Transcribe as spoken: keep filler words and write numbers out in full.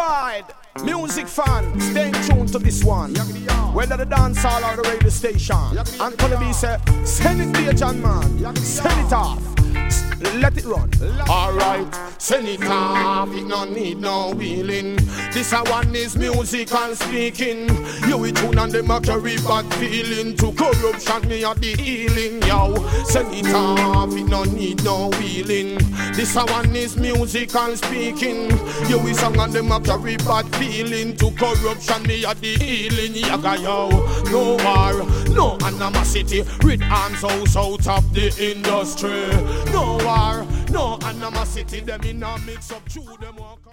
Worldwide music fan, stay tuned to this one. Whether the dance hall or the radio station. And Tony B say, send it to your John man. Send it off. Let it run. Alright, send it off. It no need no wheeling. This a one is musical speaking. You we tune and them a carry bad feeling. To corruption me a the healing. Yo, send it off. It no need no wheeling. This a one is musical speaking. You we song and them a carry bad feeling. To corruption me a the healing. Yaga yo, no war, no animosity. Rid arms house out of the industry. No war, no animosity. Them in a mix up, chew them walk.